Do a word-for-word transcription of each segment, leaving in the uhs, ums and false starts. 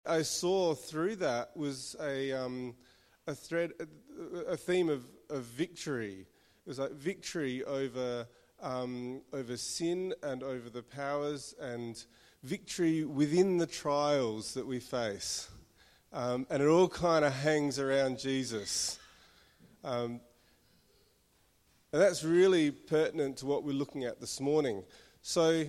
I saw through that was a um, a thread, a, a theme of, of victory. It was like victory over um, over sin and over the powers, and victory within the trials that we face. Um, and it all kind of hangs around Jesus. Um, and that's really pertinent to what we're looking at this morning. So,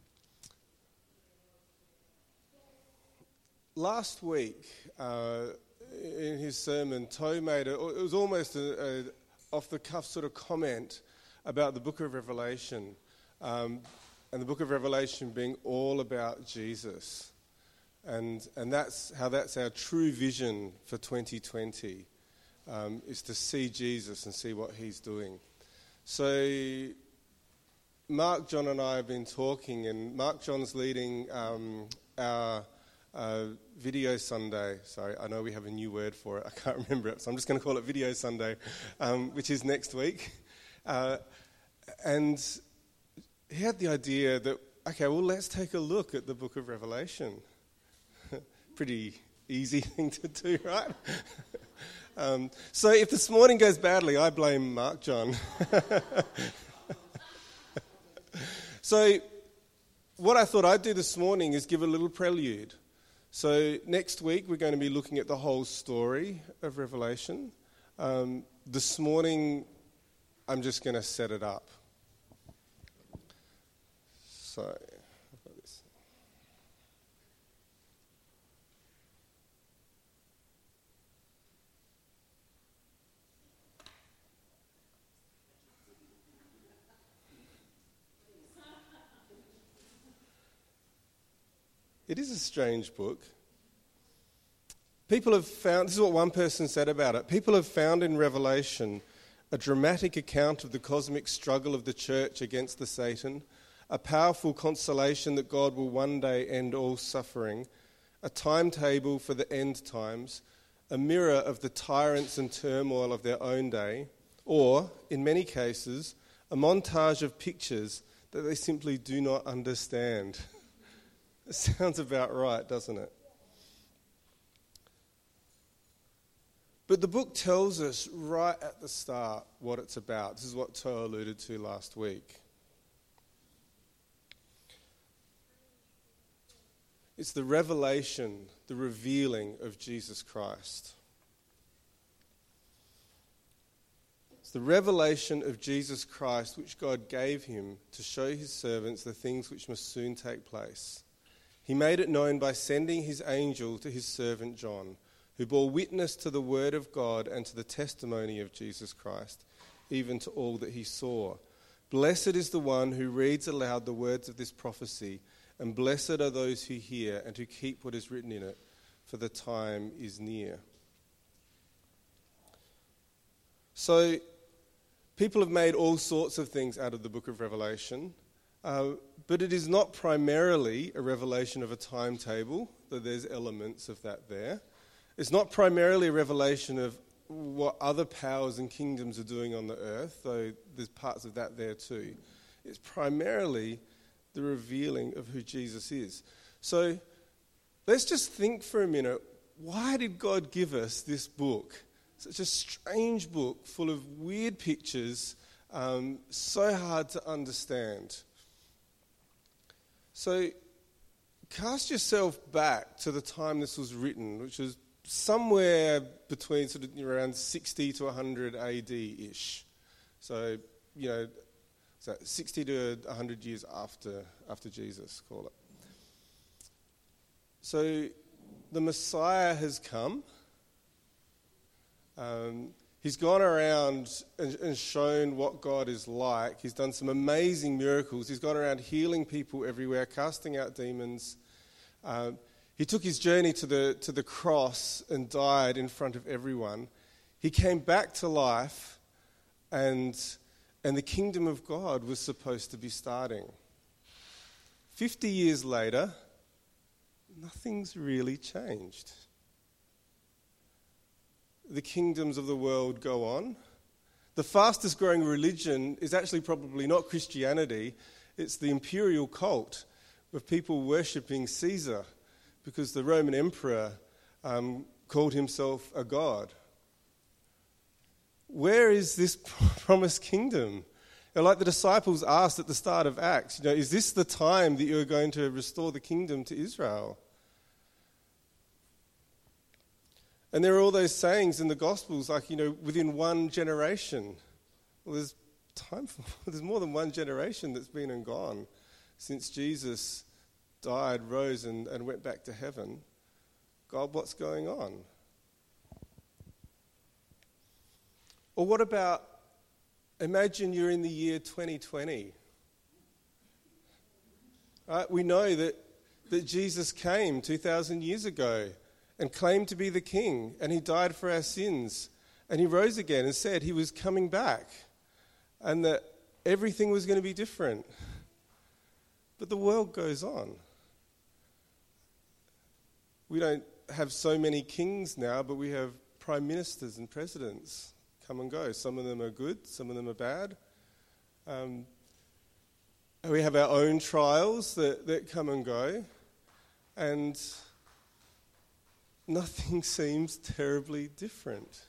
last week, uh, in his sermon, Toe made a, it was almost a, a off-the-cuff sort of comment about the book of Revelation, um, and the book of Revelation being all about Jesus. And and that's how that's our true vision for twenty twenty, um, is to see Jesus and see what he's doing. So Mark John and I have been talking, and Mark John's leading um, our uh, Video Sunday. Sorry, I know we have a new word for it. I can't remember it, so I'm just going to call it Video Sunday, um, which is next week. Uh, and he had the idea that, okay, well, let's take a look at the book of Revelation. Pretty easy thing to do, right? um, so if this morning goes badly, I blame Mark John. So what I thought I'd do this morning is give a little prelude. So next week we're going to be looking at the whole story of Revelation. Um, this morning I'm just going to set it up. So I've got this. It is a strange book. People have found, this is what one person said about it, people have found in Revelation a dramatic account of the cosmic struggle of the church against the Satan, a powerful consolation that God will one day end all suffering, a timetable for the end times, a mirror of the tyrants and turmoil of their own day, or, in many cases, a montage of pictures that they simply do not understand. It sounds about right, doesn't it? But the book tells us right at the start what it's about. This is what Toe alluded to last week. It's the revelation, the revealing of Jesus Christ. It's the revelation of Jesus Christ which God gave him to show his servants the things which must soon take place. He made it known by sending his angel to his servant John, who bore witness to the word of God and to the testimony of Jesus Christ, even to all that he saw. Blessed is the one who reads aloud the words of this prophecy, and blessed are those who hear and who keep what is written in it, for the time is near. So, people have made all sorts of things out of the book of Revelation. Uh, but it is not primarily a revelation of a timetable, though there's elements of that there. It's not primarily a revelation of what other powers and kingdoms are doing on the earth, though there's parts of that there too. It's primarily the revealing of who Jesus is. So let's just think for a minute, why did God give us this book? Such a strange book full of weird pictures, um, so hard to understand. So cast yourself back to the time this was written, which was somewhere between sort of around sixty to one hundred A D-ish. So, you know, so sixty to one hundred years after after Jesus, call it. So the Messiah has come. Um, he's gone around and, and shown what God is like. He's done some amazing miracles. He's gone around healing people everywhere, casting out demons. Um, he took his journey to the to the cross and died in front of everyone. He came back to life, and and the kingdom of God was supposed to be starting. Fifty years later, nothing's really changed. The kingdoms of the world go on. The fastest growing religion is actually probably not Christianity, it's the imperial cult of people worshipping Caesar, because the Roman emperor um, called himself a god. Where is this promised kingdom? You know, like the disciples asked at the start of Acts, you know, is this the time that you're going to restore the kingdom to Israel? And there are all those sayings in the Gospels, like, you know, within one generation. Well, there's time for, there's more than one generation that's been and gone since Jesus died, rose, and, and went back to heaven. God, what's going on? Or what about, imagine you're in the year twenty twenty. Right? We know that, that Jesus came two thousand years ago and claimed to be the king, and he died for our sins, and he rose again and said he was coming back, and that everything was going to be different. But the world goes on. We don't have so many kings now, but we have prime ministers and presidents come and go. Some of them are good, some of them are bad. Um, and we have our own trials that, that come and go, and nothing seems terribly different.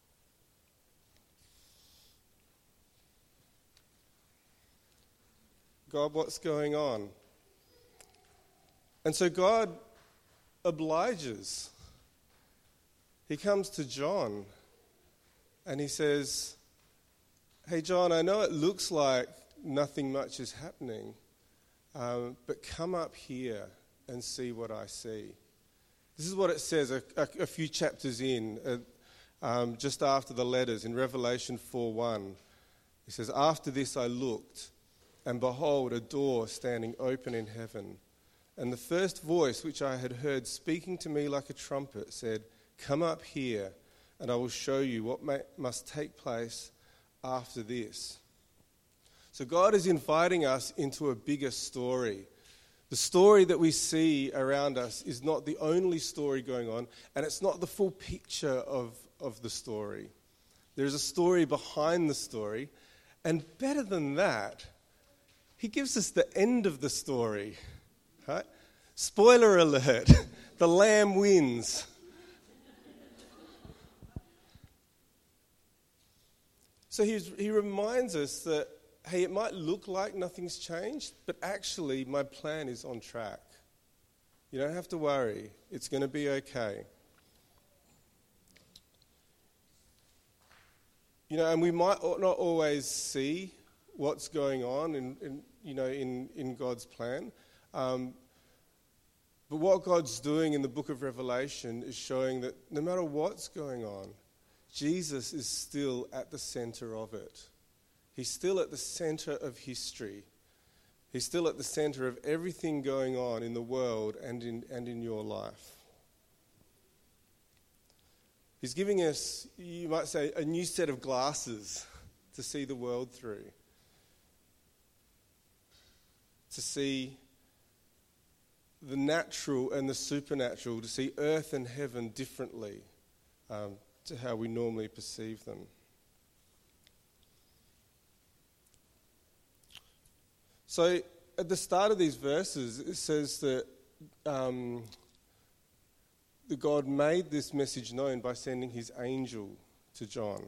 God, what's going on? And so God obliges. He comes to John and he says, hey, John, I know it looks like nothing much is happening, um, but come up here and see what I see. This is what it says a, a, a few chapters in, uh, um, just after the letters, in Revelation four one. It says, after this I looked, and behold, a door standing open in heaven. And the first voice which I had heard speaking to me like a trumpet said, come up here, and I will show you what may, must take place after this. So God is inviting us into a bigger story. The story that we see around us is not the only story going on, and it's not the full picture of, of the story. There's a story behind the story, and better than that, he gives us the end of the story. Right? Spoiler alert, the lamb wins. So he's, he reminds us that, hey, it might look like nothing's changed, but actually my plan is on track. You don't have to worry. It's going to be okay. You know, and we might not always see what's going on in, in you know, in, in God's plan. Um, but what God's doing in the book of Revelation is showing that no matter what's going on, Jesus is still at the center of it. He's still at the center of history. He's still at the center of everything going on in the world and in, and in your life. He's giving us, you might say, a new set of glasses to see the world through. To see the natural and the supernatural, to see earth and heaven differently um, to how we normally perceive them. So at the start of these verses, it says that, um, that God made this message known by sending his angel to John.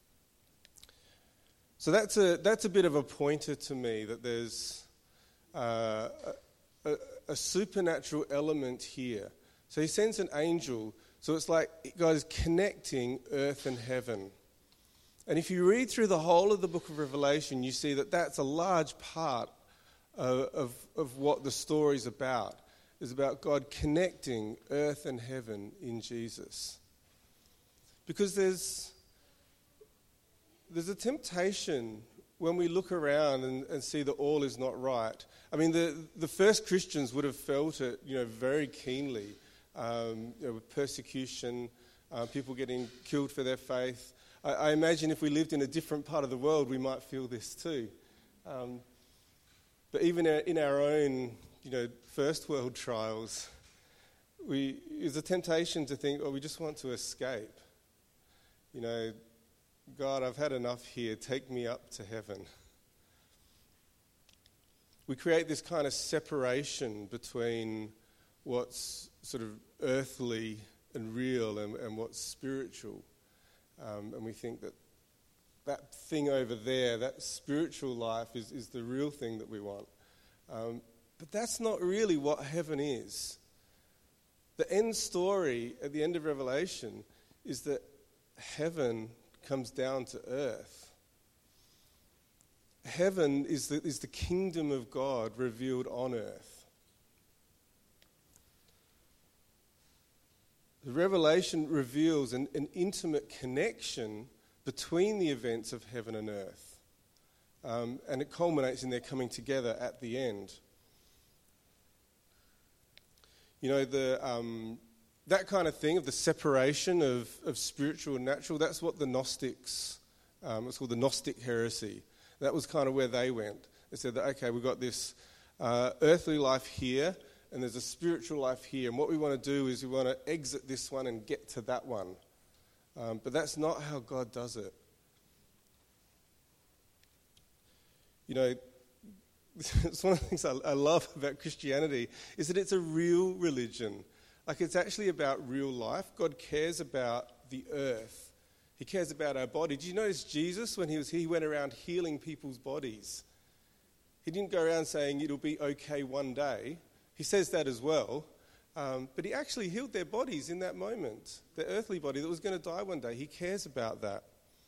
So that's a, that's a bit of a pointer to me, that there's uh, a, a, a supernatural element here. So he sends an angel, so it's like God is connecting earth and heaven. And if you read through the whole of the book of Revelation, you see that that's a large part of, of, of what the story's about. It's about God connecting earth and heaven in Jesus. Because there's, there's a temptation when we look around and, and see that all is not right. I mean, the, the first Christians would have felt it, you know, very keenly. Um, you know, with persecution, uh, people getting killed for their faith. I, I imagine if we lived in a different part of the world, we might feel this too. Um, but even in our own, you know, first world trials, we there's a temptation to think, oh, we just want to escape. You know, God, I've had enough here. Take me up to heaven. We create this kind of separation between what's sort of earthly and real and, and what's spiritual. Um, and we think that that thing over there, that spiritual life, is, is the real thing that we want. Um, but that's not really what heaven is. The end story at the end of Revelation is that heaven comes down to earth. Heaven is the, is the kingdom of God revealed on earth. The Revelation reveals an, an intimate connection between the events of heaven and earth. Um, and it culminates in their coming together at the end. You know, the um, that kind of thing of the separation of, of spiritual and natural, that's what the Gnostics, um, it's called the Gnostic heresy. That was kind of where they went. They said that, okay, we've got this uh, earthly life here, and there's a spiritual life here. And what we want to do is we want to exit this one and get to that one. Um, but that's not how God does it. You know, it's one of the things I, I love about Christianity is that it's a real religion. Like, it's actually about real life. God cares about the earth. He cares about our body. Did you notice Jesus, when he was here, he went around healing people's bodies? He didn't go around saying it'll be okay one day. He says that as well. Um, but he actually healed their bodies in that moment, their earthly body that was going to die one day. He cares about that.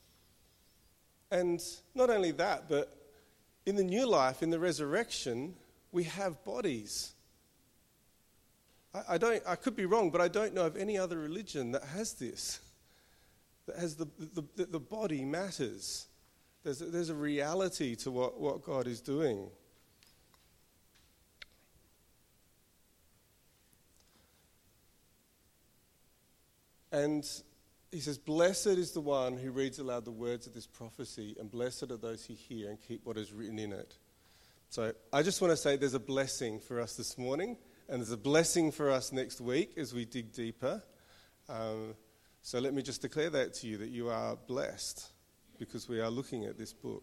And not only that, but in the new life, in the resurrection, we have bodies. I, I don't. I could be wrong, but I don't know of any other religion that has this. That has the the, the, the body matters. There's a, there's a reality to what, what God is doing. And he says, blessed is the one who reads aloud the words of this prophecy, and blessed are those who hear and keep what is written in it. So I just want to say there's a blessing for us this morning, and there's a blessing for us next week as we dig deeper. Um, so let me just declare that to you, that you are blessed, because we are looking at this book.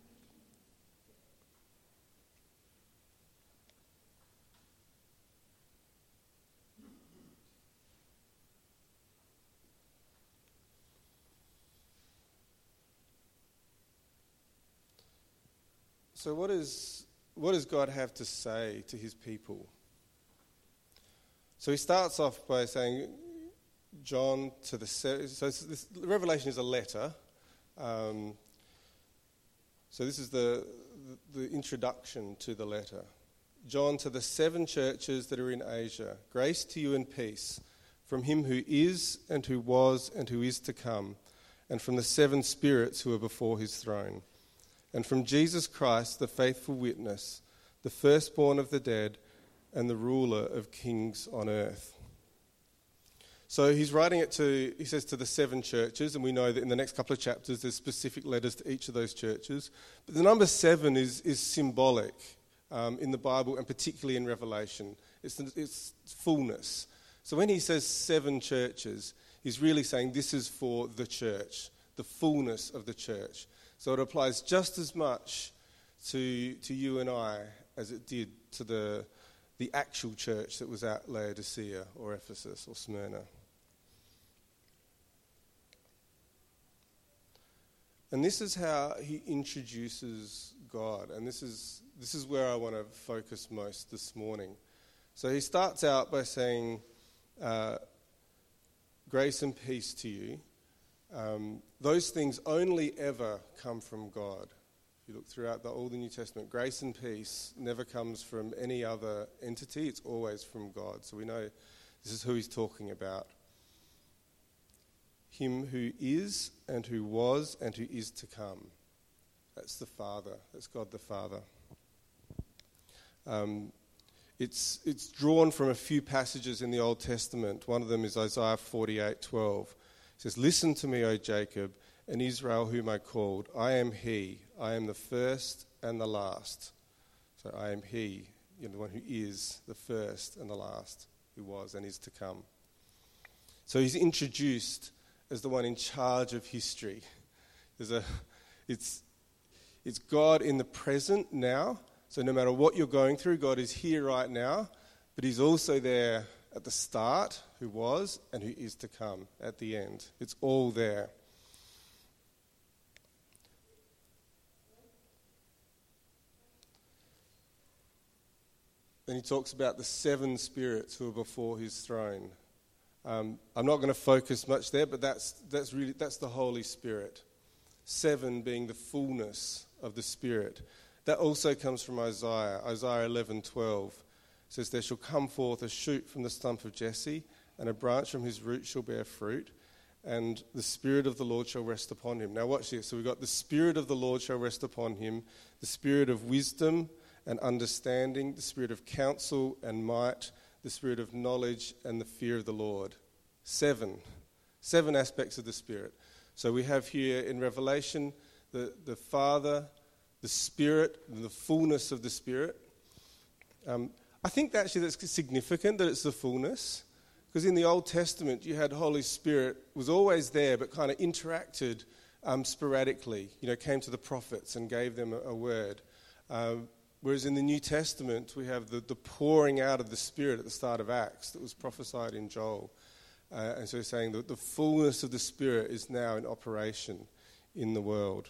So what is what does God have to say to his people? So he starts off by saying, John to the... Se- so this, Revelation is a letter. Um, so this is the, the the introduction to the letter. John to the seven churches that are in Asia. Grace to you and peace from him who is and who was and who is to come, and from the seven spirits who are before his throne. And from Jesus Christ, the faithful witness, the firstborn of the dead, and the ruler of kings on earth. So he's writing it to, he says, to the seven churches, and we know that in the next couple of chapters there's specific letters to each of those churches. But the number seven is, is symbolic um, in the Bible, and particularly in Revelation. It's, it's fullness. So when he says seven churches, he's really saying this is for the church, the fullness of the church. So it applies just as much to to you and I as it did to the the actual church that was at Laodicea or Ephesus or Smyrna. And this is how he introduces God, and this is this is where I want to focus most this morning. So he starts out by saying, uh, grace and peace to you. Um, those things only ever come from God. If you look throughout the Old and New Testament, grace and peace never comes from any other entity. It's always from God. So we know this is who he's talking about. Him who is and who was and who is to come. That's the Father. That's God the Father. Um, it's it's drawn from a few passages in the Old Testament. One of them is Isaiah forty-eight twelve. It says, listen to me, O Jacob, and Israel whom I called. I am he. I am the first and the last. So I am he, you know, the one who is the first and the last, who was and is to come. So he's introduced as the one in charge of history. There's a, it's, it's God in the present now. So no matter what you're going through, God is here right now. But he's also there at the start, who was, and who is to come at the end. It's all there. Then he talks about the seven spirits who are before his throne. Um, I'm not going to focus much there, but that's that's really that's the Holy Spirit. Seven being the fullness of the Spirit. That also comes from Isaiah. Isaiah eleven twelve says, "There shall come forth a shoot from the stump of Jesse, and a branch from his root shall bear fruit, and the Spirit of the Lord shall rest upon him." Now watch this. So we've got the Spirit of the Lord shall rest upon him, the Spirit of wisdom and understanding, the Spirit of counsel and might, the Spirit of knowledge and the fear of the Lord. Seven. Seven aspects of the Spirit. So we have here in Revelation the, the Father, the Spirit, and the fullness of the Spirit. Um, I think that actually that's significant that it's the fullness, because in the Old Testament you had Holy Spirit was always there but kind of interacted um, sporadically, you know, came to the prophets and gave them a, a word. Um, Whereas in the New Testament, we have the, the pouring out of the Spirit at the start of Acts that was prophesied in Joel. Uh, and so he's saying that the fullness of the Spirit is now in operation in the world.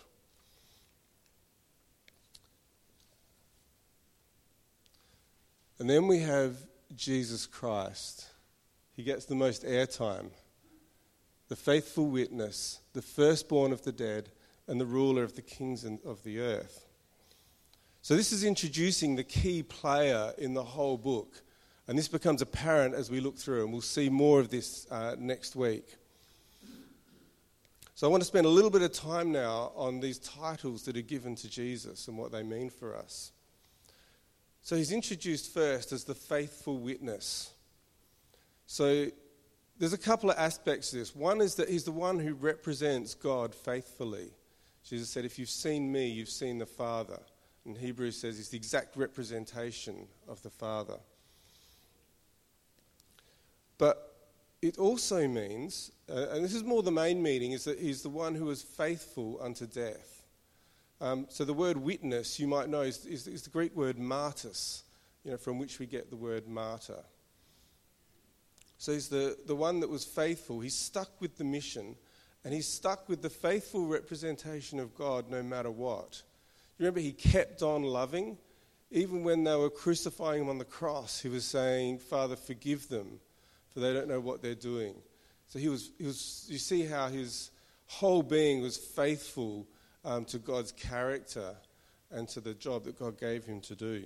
And then we have Jesus Christ. He gets the most airtime. The faithful witness, the firstborn of the dead, and the ruler of the kings of the earth. So this is introducing the key player in the whole book. And this becomes apparent as we look through, and we'll see more of this uh, next week. So I want to spend a little bit of time now on these titles that are given to Jesus and what they mean for us. So he's introduced first as the faithful witness. So there's a couple of aspects to this. One is that he's the one who represents God faithfully. Jesus said, "If you've seen me, you've seen the Father." In Hebrews says it's the exact representation of the Father. But it also means, uh, and this is more the main meaning, is that he's the one who is faithful unto death. Um, so the word witness, you might know, is, is, is the Greek word martyrs, you know, from which we get the word martyr. So he's the, the one that was faithful. He's stuck with the mission, and he's stuck with the faithful representation of God no matter what. Remember, he kept on loving. Even when they were crucifying him on the cross, he was saying, "Father, forgive them, for they don't know what they're doing." So he was, he was you see how his whole being was faithful um, to God's character and to the job that God gave him to do.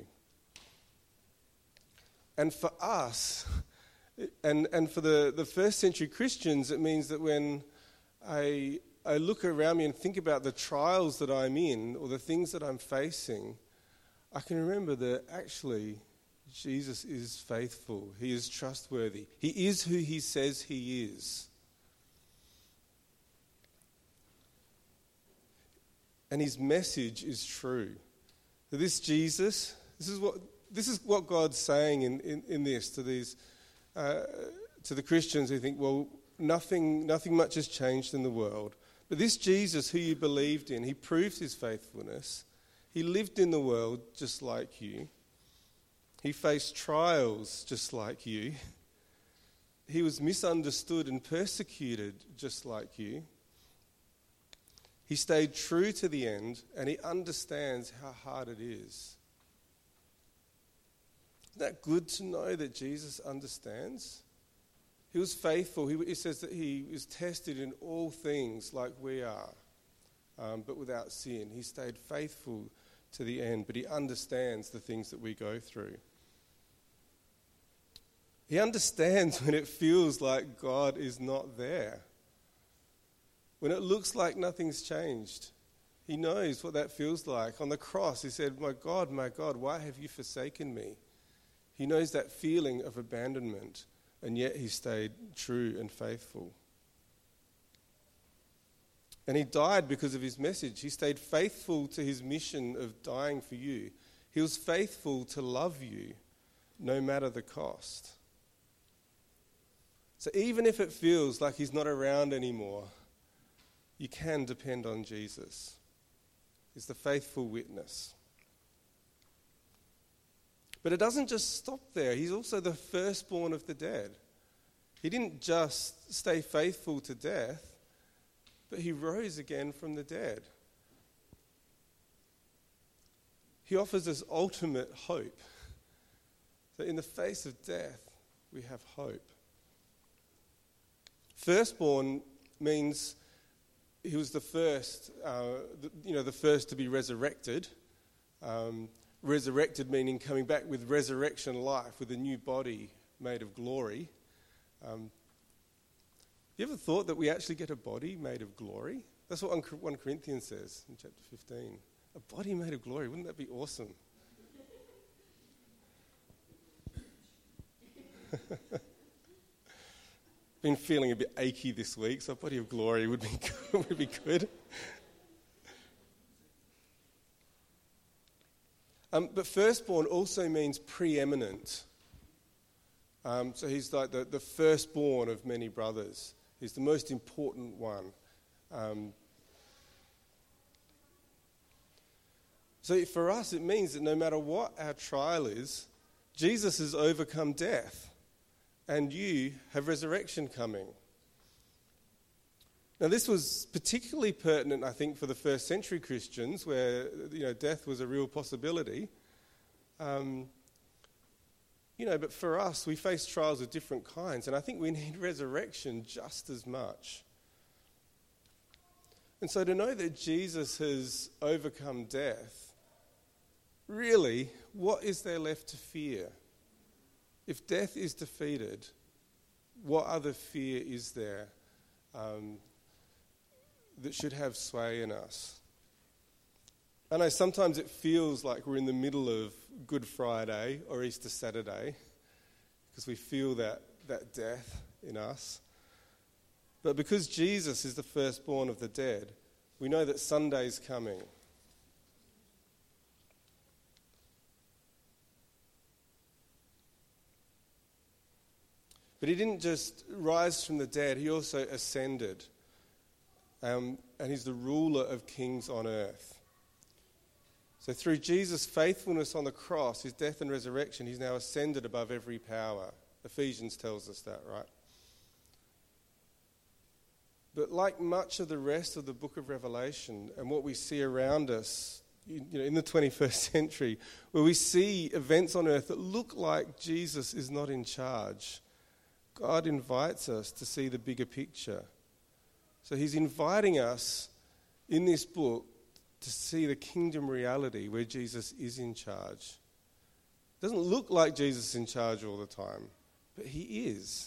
And for us, and, and for the, the first century Christians, it means that when I... I look around me and think about the trials that I'm in or the things that I'm facing, I can remember that actually Jesus is faithful. He is trustworthy. He is who he says he is. And his message is true. So this Jesus, this is what this is what God's saying in, in, in this to these uh, to the Christians who think, well, nothing nothing much has changed in the world. But this Jesus who you believed in, he proved his faithfulness. He lived in the world just like you. He faced trials just like you. He was misunderstood and persecuted just like you. He stayed true to the end, and he understands how hard it is. Isn't that good to know that Jesus understands? He was faithful. He, he says that he was tested in all things like we are, um, but without sin. He stayed faithful to the end, but he understands the things that we go through. He understands when it feels like God is not there. When it looks like nothing's changed. He knows what that feels like. On the cross, he said, "My God, my God, why have you forsaken me?" He knows that feeling of abandonment. And yet he stayed true and faithful. And he died because of his message. He stayed faithful to his mission of dying for you. He was faithful to love you, no matter the cost. So even if it feels like he's not around anymore, you can depend on Jesus. He's the faithful witness. But it doesn't just stop there. He's also the firstborn of the dead. He didn't just stay faithful to death, but he rose again from the dead. He offers us ultimate hope. That in the face of death, we have hope. Firstborn means he was the first, uh, the, you know, the first to be resurrected. Um, resurrected meaning coming back with resurrection life, with a new body made of glory. Um, you ever thought that we actually get a body made of glory? That's what First Corinthians says in chapter fifteen. A body made of glory. Wouldn't that be awesome? Been feeling a bit achy this week, so a body of glory would be good, would be good. Um, but firstborn also means preeminent. Um, so he's like the, the firstborn of many brothers. He's the most important one. Um, so for us, it means that no matter what our trial is, Jesus has overcome death. And you have resurrection coming. Now, this was particularly pertinent, I think, for the first century Christians, where you know death was a real possibility. Um, you know, but for us, we face trials of different kinds, and I think we need resurrection just as much. And so, to know that Jesus has overcome death, really, what is there left to fear? If death is defeated, what other fear is there um, that should have sway in us? I know sometimes it feels like we're in the middle of Good Friday or Easter Saturday because we feel that, that death in us. But because Jesus is the firstborn of the dead, we know that Sunday's coming. But he didn't just rise from the dead, he also ascended. Um, and he's the ruler of kings on earth. So through Jesus' faithfulness on the cross, his death and resurrection, he's now ascended above every power. Ephesians tells us that, right? But like much of the rest of the book of Revelation and what we see around us, you know, in the twenty-first century, where we see events on earth that look like Jesus is not in charge, God invites us to see the bigger picture. So he's inviting us in this book to see the kingdom reality where Jesus is in charge. It doesn't look like Jesus is in charge all the time, but he is.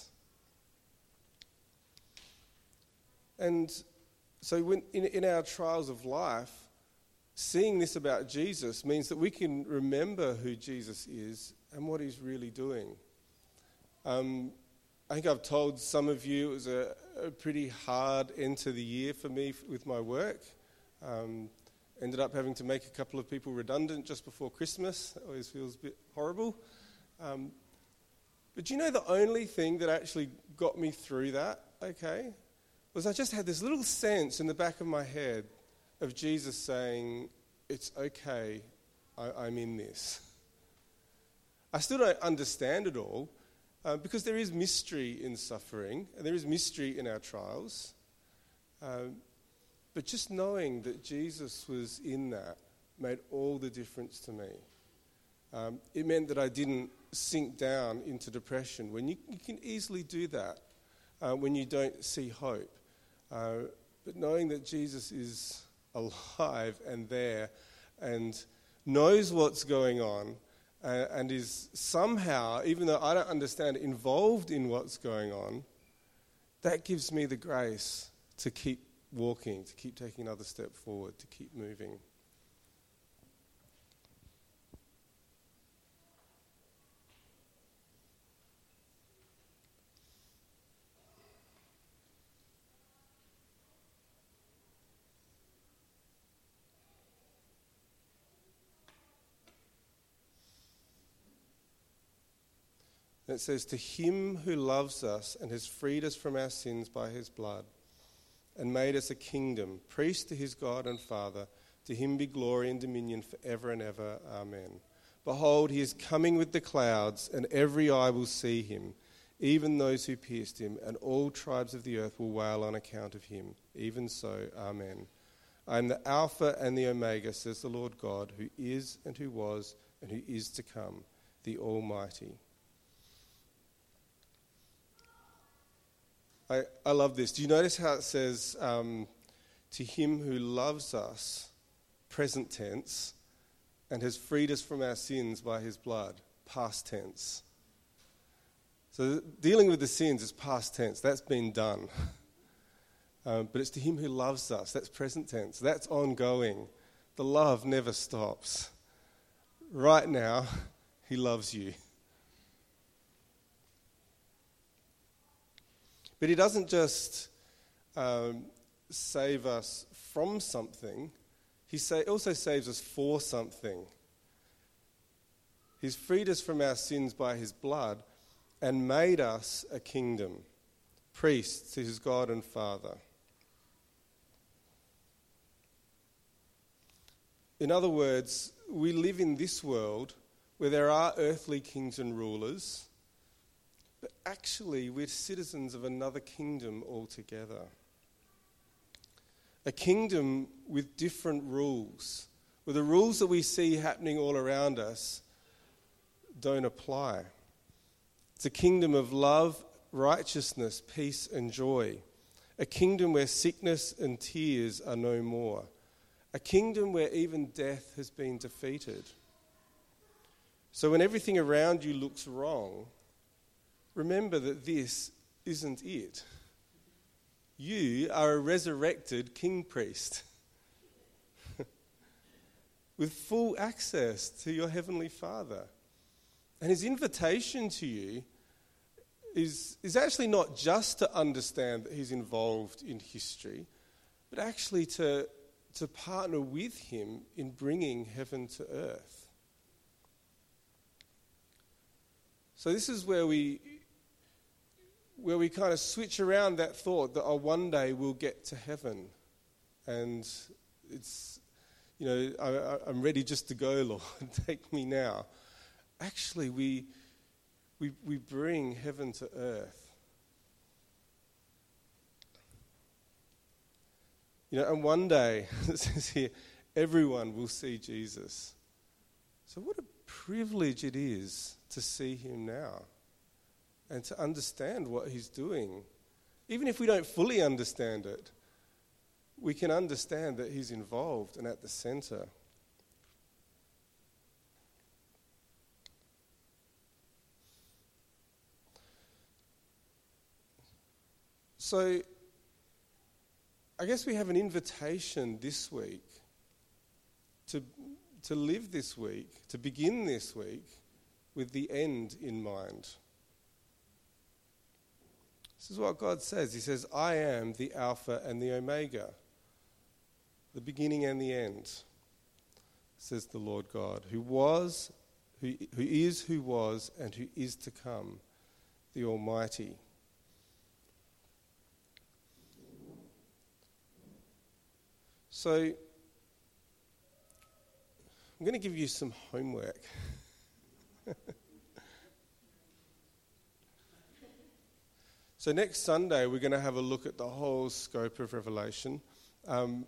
And so when, in, in our trials of life, seeing this about Jesus means that we can remember who Jesus is and what he's really doing. Um, I think I've told some of you it was a, a pretty hard end to the year for me f- with my work. Um, ended up having to make a couple of people redundant just before Christmas. That always feels a bit horrible. Um, but do you know the only thing that actually got me through that, okay, was I just had this little sense in the back of my head of Jesus saying, it's okay, I, I'm in this. I still don't understand it all, Uh, because there is mystery in suffering, and there is mystery in our trials. Um, but just knowing that Jesus was in that made all the difference to me. Um, it meant that I didn't sink down into depression, when you, you can easily do that uh, when you don't see hope. Uh, but knowing that Jesus is alive and there and knows what's going on, Uh, and is somehow, even though I don't understand, involved in what's going on, that gives me the grace to keep walking, to keep taking another step forward, to keep moving. It says, to him who loves us and has freed us from our sins by his blood and made us a kingdom, priest to his God and Father, to him be glory and dominion forever and ever. Amen. Behold, he is coming with the clouds, and every eye will see him, even those who pierced him, and all tribes of the earth will wail on account of him. Even so, Amen. I am the Alpha and the Omega, says the Lord God, who is and who was and who is to come, the Almighty. I, I love this. Do you notice how it says, um, to him who loves us, present tense, and has freed us from our sins by his blood, past tense. So dealing with the sins is past tense. That's been done. Um, but it's to him who loves us. That's present tense. That's ongoing. The love never stops. Right now, he loves you. But he doesn't just um, save us from something. He sa- also saves us for something. He's freed us from our sins by his blood and made us a kingdom, priests to his God and Father. In other words, we live in this world where there are earthly kings and rulers, but actually we're citizens of another kingdom altogether. A kingdom with different rules, where the rules that we see happening all around us don't apply. It's a kingdom of love, righteousness, peace and joy. A kingdom where sickness and tears are no more. A kingdom where even death has been defeated. So when everything around you looks wrong, remember that this isn't it. You are a resurrected king priest with full access to your heavenly Father. And his invitation to you is, is actually not just to understand that he's involved in history, but actually to, to partner with him in bringing heaven to earth. So this is where we... where we kind of switch around that thought that, oh, one day we'll get to heaven. And it's, you know, I, I'm ready just to go, Lord, take me now. Actually, we, we, we bring heaven to earth. You know, and one day, it says here, everyone will see Jesus. So what a privilege it is to see him now. And to understand what he's doing. Even if we don't fully understand it, we can understand that he's involved and at the center. So, I guess we have an invitation this week to, to live this week, to begin this week with the end in mind. This is what God says. He says, I am the Alpha and the Omega, the beginning and the end, says the Lord God, who was, who, who is, who was, and who is to come, the Almighty. So, I'm going to give you some homework. So next Sunday, we're going to have a look at the whole scope of Revelation. Um,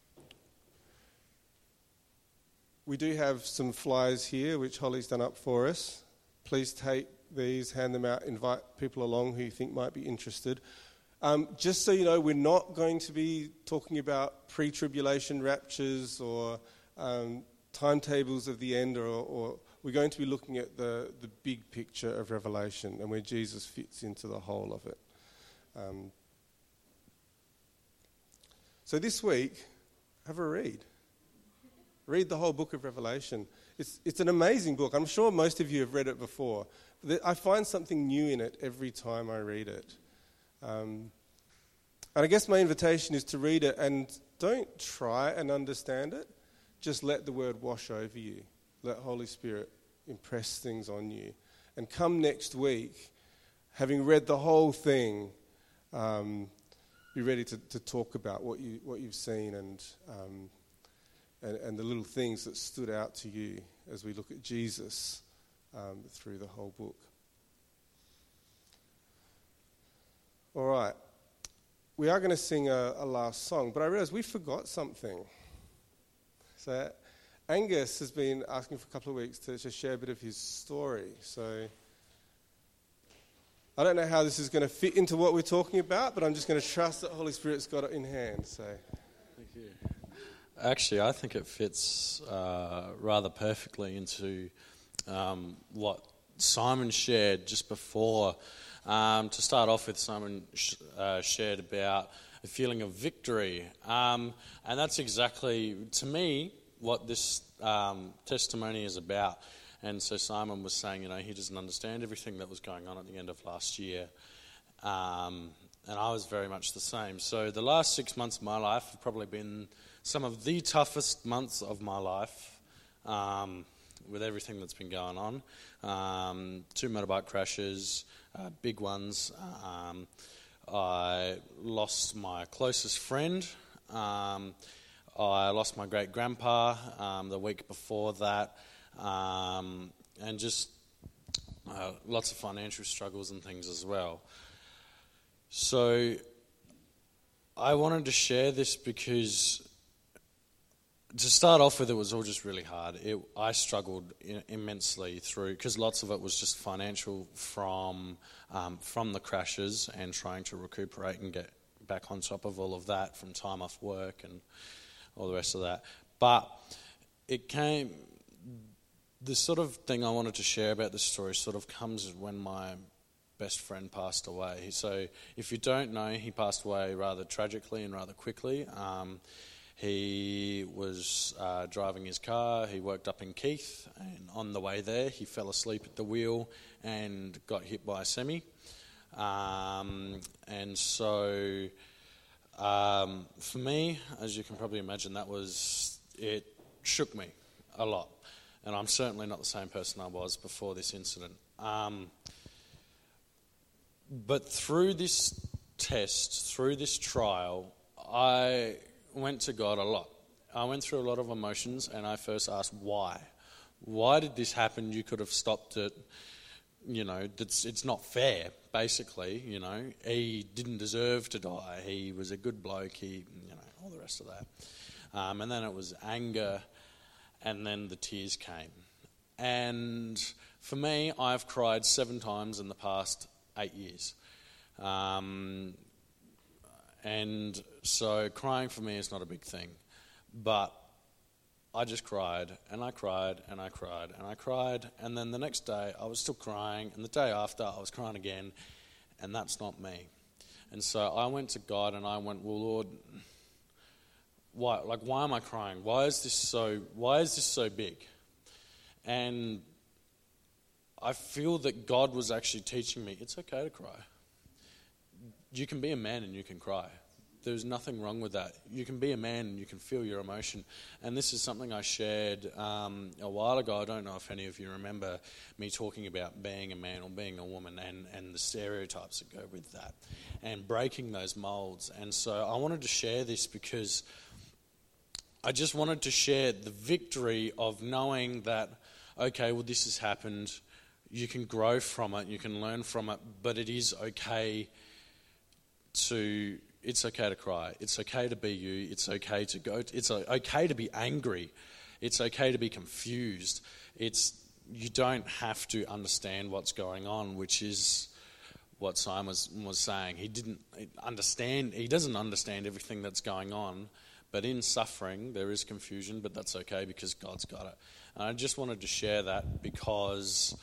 we do have some flyers here, which Holly's done up for us. Please take these, hand them out, invite people along who you think might be interested. Um, just so you know, we're not going to be talking about pre-tribulation raptures or um, timetables of the end, or, or we're going to be looking at the, the big picture of Revelation and where Jesus fits into the whole of it. Um, so this week, have a read. Read the whole book of Revelation. It's it's an amazing book. I'm sure most of you have read it before. I find something new in it every time I read it. Um, and I guess my invitation is to read it and don't try and understand it. Just let the word wash over you. Let Holy Spirit impress things on you. And come next week, having read the whole thing, um, be ready to, to talk about what you what you've seen and um, and, and the little things that stood out to you as we look at Jesus um, through the whole book. All right. We are going to sing a, a last song, but I realise we forgot something. So Angus has been asking for a couple of weeks to, to share a bit of his story. So I don't know how this is going to fit into what we're talking about, but I'm just going to trust that the Holy Spirit's got it in hand. So, thank you. Actually, I think it fits uh, rather perfectly into um, what Simon shared just before. Um, to start off with, Simon sh- uh, shared about a feeling of victory. Um, and that's exactly, to me, what this um, testimony is about. And so Simon was saying, you know, he doesn't understand everything that was going on at the end of last year. Um, and I was very much the same. So the last six months of my life have probably been some of the toughest months of my life, um, with everything that's been going on. Um, two motorbike crashes, uh, big ones. Um, I lost my closest friend. Um, I lost my great-grandpa um, the week before that. Um, and just uh, lots of financial struggles and things as well. So I wanted to share this because to start off with, it was all just really hard. It, I struggled I- immensely through, because lots of it was just financial from um, from the crashes and trying to recuperate and get back on top of all of that from time off work and all the rest of that. But it came, the sort of thing I wanted to share about this story sort of comes when my best friend passed away. So if you don't know, he passed away rather tragically and rather quickly. Um, He was uh, driving his car. He worked up in Keith, and on the way there, he fell asleep at the wheel and got hit by a semi. Um, and so, um, for me, as you can probably imagine, that was, it shook me a lot. And I'm certainly not the same person I was before this incident. Um, but through this test, through this trial, I went to God a lot. I went through a lot of emotions, and I first asked why. Why did this happen? You could have stopped it. You know, it's, it's not fair, basically. You know, he didn't deserve to die. He was a good bloke. He, you know, all the rest of that. Um, and then it was anger, and then the tears came. And for me, I've cried seven times in the past eight years. Um, And so crying for me is not a big thing. But I just cried, and I cried, and I cried, and I cried. And then the next day, I was still crying. And the day after, I was crying again. And that's not me. And so I went to God, and I went, well, Lord, why? Like, why am I crying? Why is this so, why is this so big? And I feel that God was actually teaching me, it's okay to cry. You can be a man and you can cry. There's nothing wrong with that. You can be a man and you can feel your emotion. And this is something I shared um, a while ago. I don't know if any of you remember me talking about being a man or being a woman and, and the stereotypes that go with that and breaking those molds. And so I wanted to share this because I just wanted to share the victory of knowing that, okay, well, this has happened. You can grow from it. You can learn from it. But it is okay to, it's okay to cry. It's okay to be you. It's okay to go, it's okay to be angry. It's okay to be confused. It's, you don't have to understand what's going on, which is what Simon was, was saying. He didn't understand, he doesn't understand everything that's going on, but in suffering there is confusion, but that's okay because God's got it. And I just wanted to share that because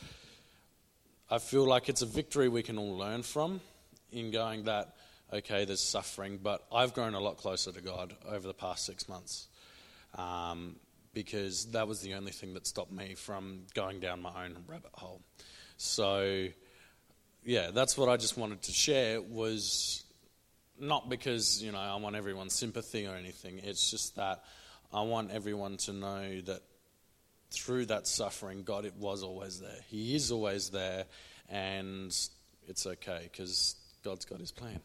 I feel like it's a victory we can all learn from in going that, okay, there's suffering, but I've grown a lot closer to God over the past six months um, because that was the only thing that stopped me from going down my own rabbit hole. So, yeah, that's what I just wanted to share, was not because, you know, I want everyone's sympathy or anything. It's just that I want everyone to know that through that suffering, God, it was always there. He is always there, and it's okay because God's got his plan.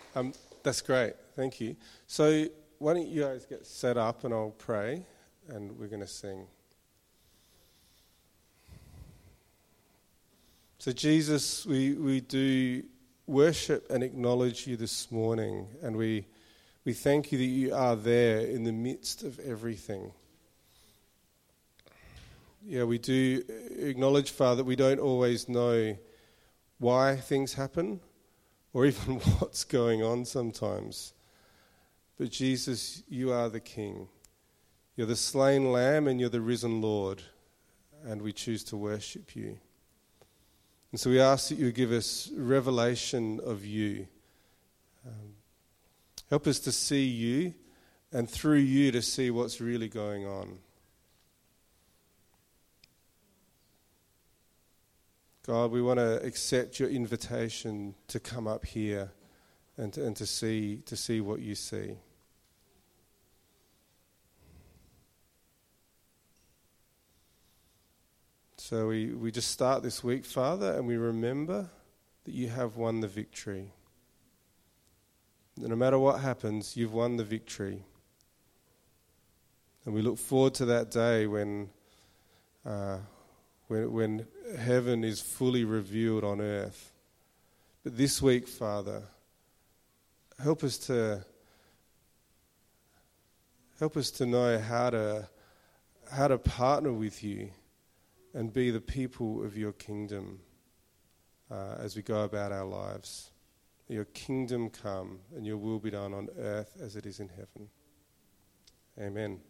Um, that's great. Thank you. So why don't you guys get set up and I'll pray and we're going to sing. So Jesus, we, we do worship and acknowledge you this morning, and we we thank you that you are there in the midst of everything. Yeah, we do acknowledge, Father, that we don't always know why things happen or even what's going on sometimes. But Jesus, you are the King. You're the slain Lamb and you're the risen Lord, and we choose to worship you. And so we ask that you give us revelation of you. Um, help us to see you, and through you to see what's really going on. God, we want to accept your invitation to come up here and to, and to see to see what you see. So we, we just start this week, Father, and we remember that you have won the victory. No matter what happens, you've won the victory. And we look forward to that day when, uh, when, when heaven is fully revealed on earth. But this week, Father, help us to help us to know how to how to partner with you and be the people of your kingdom uh, as we go about our lives. Your kingdom come and your will be done on earth as it is in heaven. Amen.